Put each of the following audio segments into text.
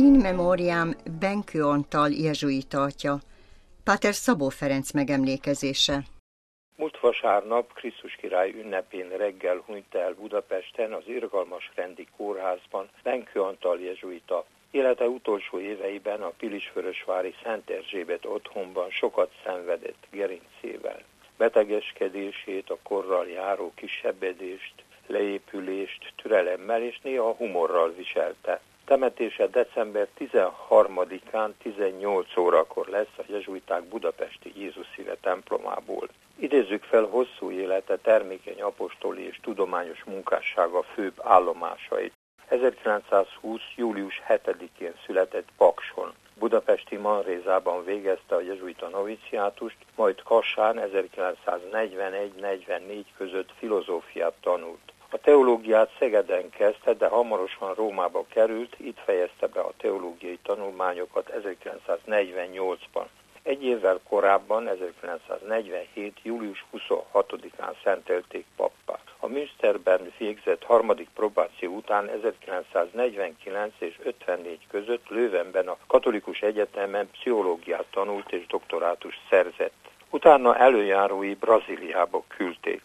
In memoriam Benkő Antal jezsuita atya, Páter Szabó Ferenc megemlékezése. Múlt vasárnap Krisztus király ünnepén reggel hunyt el Budapesten az Irgalmas Rendi Kórházban Benkő Antal jezsuita. Élete utolsó éveiben a pilisvörösvári Szent Erzsébet otthonban sokat szenvedett gerincével. Betegeskedését, a korral járó kisebbedést, leépülést türelemmel és néha humorral viselte. Temetése december 13-án 18 órakor lesz a jezsuiták budapesti Jézus Szíve templomából. Idézzük fel hosszú élete, termékeny apostoli és tudományos munkássága főbb állomásait. 1920. július 7-én született Pakson. Budapesti Manrézában végezte a jezsuita noviciátust, majd Kassán 1941-44 között filozófiát tanult. A teológiát Szegeden kezdte, de hamarosan Rómába került, itt fejezte be a teológiai tanulmányokat 1948-ban. Egy évvel korábban, 1947. július 26-án szentelték pappá. A Münsterben végzett harmadik probáció után 1949 és 54 között Leuvenben a Katolikus Egyetemen pszichológiát tanult és doktorátust szerzett. Utána előjárói Brazíliába küldték.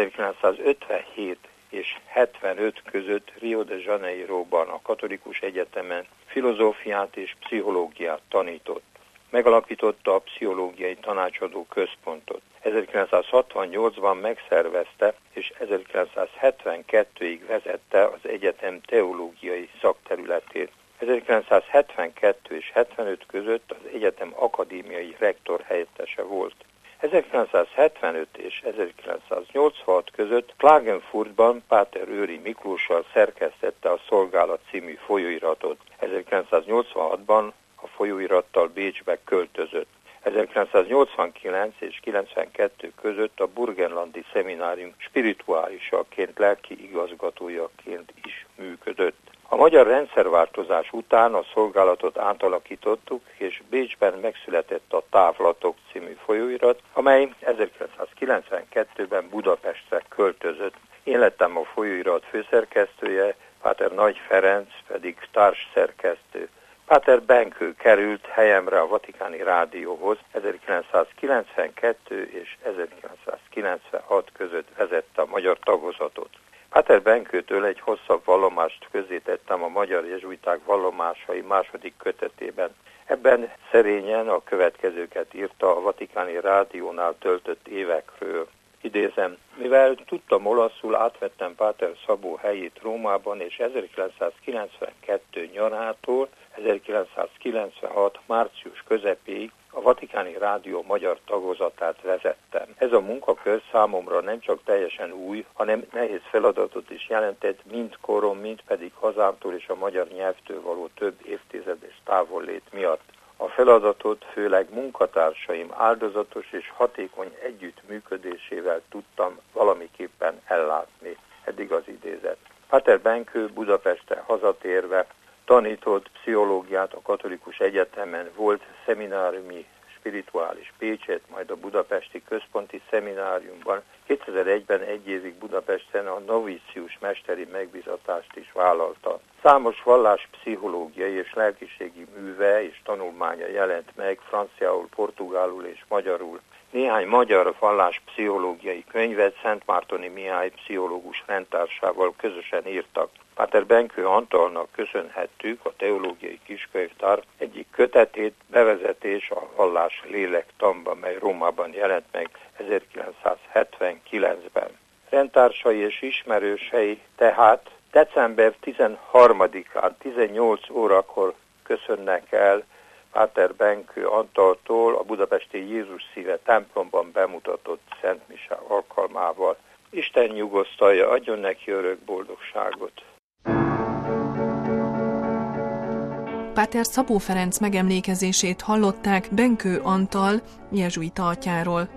1957 és 75 között Rio de Janeiroban a Katolikus Egyetemen filozófiát és pszichológiát tanított. Megalapította a pszichológiai tanácsadó központot. 1968-ban megszervezte és 1972-ig vezette az egyetem teológiai szakterületét. 1972 és 75 között az egyetem akadémiai rektor helyettese volt. 1975 és 1986 között Klagenfurtban Páter Őry Miklóssal szerkesztette a Szolgálat című folyóiratot. 1986-ban a folyóirattal Bécsbe költözött. 1989 és 92 között a Burgenlandi Szeminárium spirituálisaként, lelki igazgatójaként is működött. A magyar rendszerváltozás után a szolgálatot átalakítottuk, és Bécsben megszületett a Távlatok című folyóirat, amely 1992-ben Budapestre költözött. Én lettem a folyóirat főszerkesztője, Páter Nagy Ferenc pedig társszerkesztő. Páter Benkő került helyemre a Vatikáni Rádióhoz, 1992 és 1996 között vezette a magyar tagozatot. Páter Benkőtől egy hosszabb vallomást közzétettem a Magyar Jezsuiták vallomásai második kötetében. Ebben szerényen a következőket írta a Vatikáni Rádiónál töltött évekről. Idézem, mivel tudtam olaszul, átvettem Páter Szabó helyét Rómában, és 1992 nyarától 1996 március közepéig a Vatikáni Rádió magyar tagozatát vezettem. Ez a munkakör számomra nem csak teljesen új, hanem nehéz feladatot is jelentett, mind korom, mind pedig hazámtól és a magyar nyelvtől való több évtizedes távollét miatt. A feladatot főleg munkatársaim áldozatos és hatékony együttműködésével tudtam valamiképpen ellátni. Eddig az idézet. Páter Benkő Budapestre hazatérve tanított pszichológiát a Katolikus Egyetemen, volt szemináriumi spirituális Pécset, majd a Budapesti Központi Szemináriumban. 2001-ben egy évig Budapesten a novícius mesteri megbízatást is vállalta. Számos valláspszichológiai és lelkiségi műve és tanulmánya jelent meg franciául, portugálul és magyarul. Néhány magyar valláspszichológiai könyvet Szentmártoni Mihály pszichológus rendtársával közösen írtak. Páter Benkő Antalnak köszönhettük a teológiai kiskönyvtár egyik kötetét, Bevezetés a vallás lélektanba, mely Rómában jelent meg 1979-ben. Rendtársai és ismerősei tehát december 13-án 18 órakor köszönnek el Páter Benkő Antaltól a budapesti Jézus Szíve templomban bemutatott Szent Mise alkalmával. Isten nyugosztalja, adjon neki örök boldogságot! Páter Szabó Ferenc megemlékezését hallották Benkő Antal jezsuita atyáról.